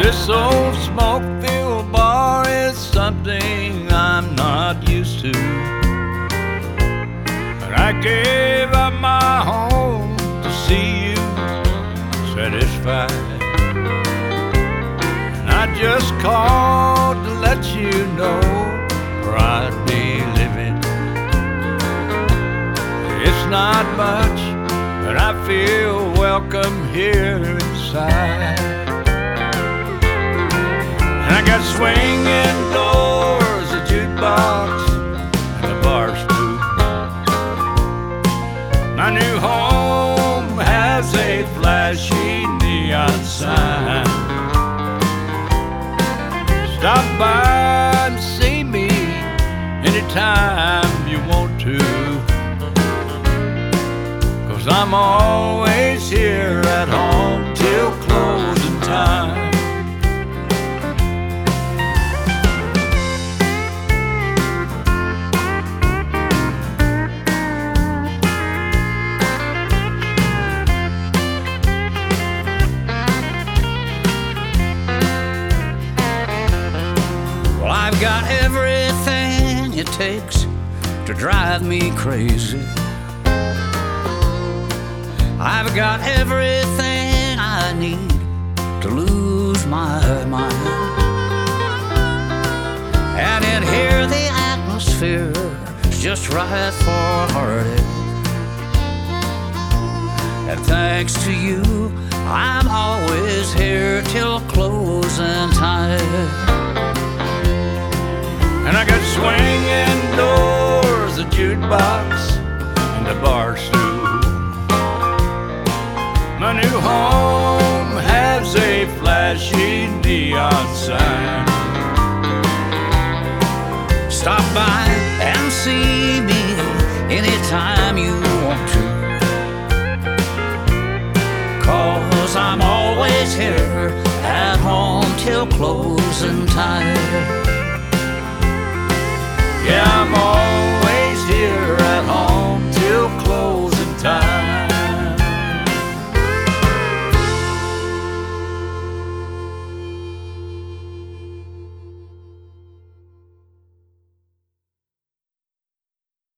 This old smoke-filled bar is something I'm not used to. But I gave up my home to see you satisfied. And I just called to let you know where I'd be living. It's not much, but I feel welcome here inside. I got swinging doors, a jukebox, and a bar stool. My new home has a flashy neon sign. Stop by and see me anytime you want to, 'cause I'm always here at home till closing time. I've got everything it takes to drive me crazy. I've got everything I need to lose my mind. And in here the atmosphere is just right for a heartache. And thanks to you, I'm always here till closing time. And I got swinging doors, a jukebox, and a bar stool. My new home has a flashy neon sign. Stop by and see me anytime you want to, 'cause I'm always here at home till closing time.